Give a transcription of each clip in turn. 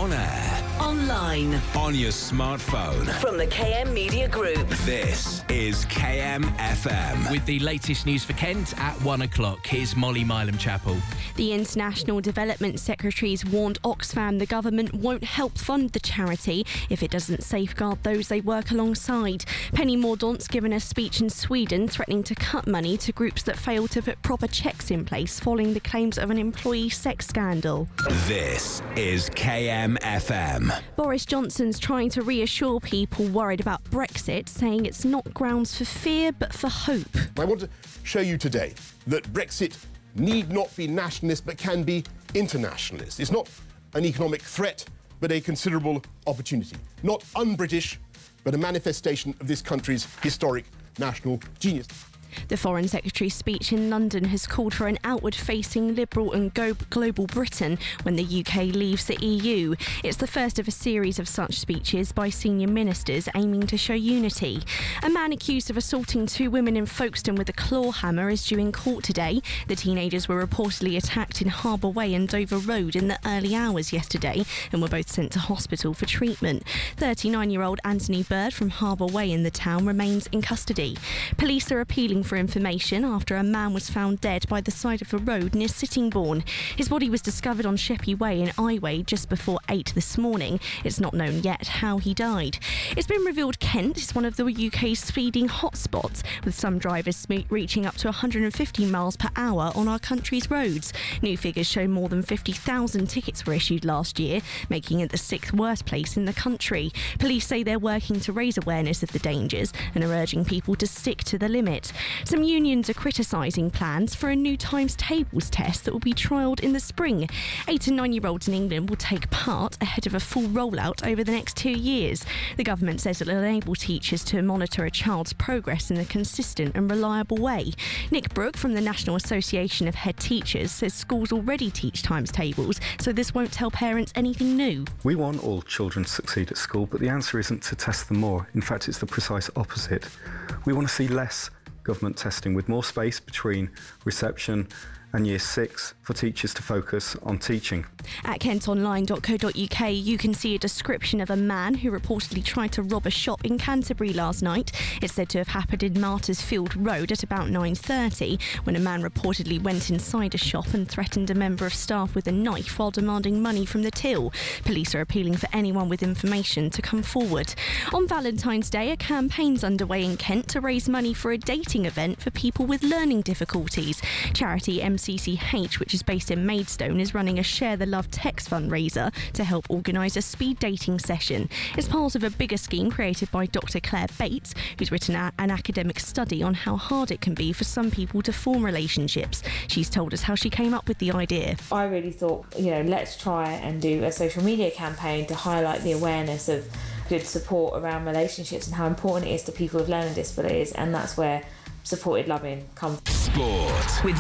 On air. Online. On your smartphone. From the KM Media Group. This is KM FM. With the latest news for Kent at 1 o'clock, here's Molly Milam-Chapel. The International Development Secretaries warned Oxfam the government won't help fund the charity if it doesn't safeguard those they work alongside. Penny Mordaunt's given a speech in Sweden threatening to cut money to groups that fail to put proper checks in place following the claims of an employee sex scandal. This is KM FM. Boris Johnson's trying to reassure people worried about Brexit, saying it's not grounds for fear but for hope. I want to show you today that Brexit need not be nationalist but can be internationalist. It's not an economic threat but a considerable opportunity. Not un-British but a manifestation of this country's historic national genius. The Foreign Secretary's speech in London has called for an outward-facing liberal and global Britain when the UK leaves the EU. It's the first of a series of such speeches by senior ministers aiming to show unity. A man accused of assaulting two women in Folkestone with a claw hammer is due in court today. The teenagers were reportedly attacked in Harbour Way and Dover Road in the early hours yesterday and were both sent to hospital for treatment. 39-year-old Anthony Bird from Harbour Way in the town remains in custody. Police are appealing for information after a man was found dead by the side of a road near Sittingbourne. His body was discovered on Sheppey Way in Iway just before 8 this morning. It's not known yet how he died. It's been revealed Kent is one of the UK's speeding hotspots, with some drivers reaching up to 150 miles per hour on our country's roads. New figures show more than 50,000 tickets were issued last year, making it the 6th worst place in the country. Police say they're working to raise awareness of the dangers and are urging people to stick to the limit. Some unions are criticising plans for a new times tables test that will be trialled in the spring. 8 and 9-year-olds in England will take part ahead of a full rollout over the next 2 years. The government says it will enable teachers to monitor a child's progress in a consistent and reliable way. Nick Brooke from the National Association of Head Teachers says schools already teach times tables, so this won't tell parents anything new. We want all children to succeed at school, but the answer isn't to test them more. In fact, it's the precise opposite. We want to see less government testing with more space between reception and Year 6 for teachers to focus on teaching. At kentonline.co.uk, you can see a description of a man who reportedly tried to rob a shop in Canterbury last night. It's said to have happened in Martyrs Field Road at about 9:30, when a man reportedly went inside a shop and threatened a member of staff with a knife while demanding money from the till. Police are appealing for anyone with information to come forward. On Valentine's Day, a campaign's underway in Kent to raise money for a dating event for people with learning difficulties. Charity MCCH, which is based in Maidstone, is running a Share the Love text fundraiser to help organise a speed dating session. It's part of a bigger scheme created by Dr. Claire Bates, who's written an academic study on how hard it can be for some people to form relationships. She's told us how she came up with the idea. I really thought, let's try and do a social media campaign to highlight the awareness of good support around relationships and how important it is to people with learning disabilities, and that's where supported loving comes. Sport. With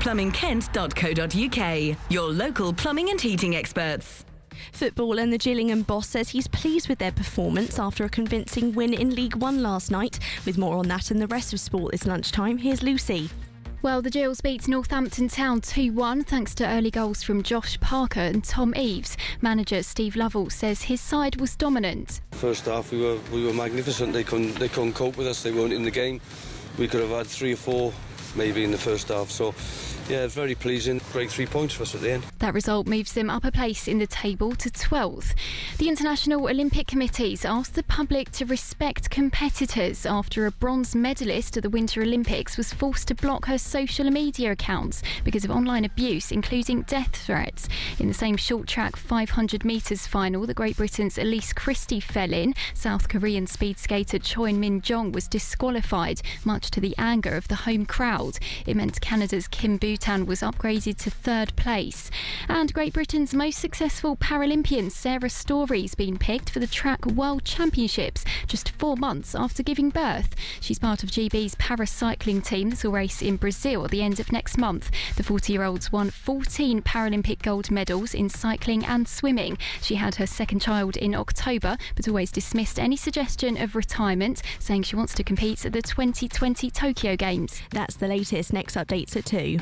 dinoplumbingkent.co.uk, your local plumbing and heating experts. Football, and the Gillingham boss says he's pleased with their performance after a convincing win in League One last night. With more on that and the rest of sport this lunchtime, here's Lucy. Well, the Gills beat Northampton Town 2-1 thanks to early goals from Josh Parker and Tom Eaves. Manager Steve Lovell says his side was dominant. First half we were magnificent. They couldn't cope with us. They weren't in the game. We could have had 3 or 4 maybe in the first half. So yeah, very pleasing. Great 3 points for us at the end. That result moves them up a place in the table to 12th. The International Olympic Committee's asked the public to respect competitors after a bronze medalist at the Winter Olympics was forced to block her social media accounts because of online abuse, including death threats. In the same short track 500 metres final that Great Britain's Elise Christie fell in, South Korean speed skater Choi Min-jong was disqualified, much to the anger of the home crowd. It meant Canada's Kim Bhutan was upgraded to 3rd place. And Great Britain's most successful Paralympian Sarah Story's been picked for the Track World Championships just 4 months after giving birth. She's part of GB's paracycling team that will race in Brazil at the end of next month. The 40-year-old's won 14 Paralympic gold medals in cycling and swimming. She had her second child in October, but always dismissed any suggestion of retirement, saying she wants to compete at the 2020 Tokyo Games. That's the latest. Next updates at 2.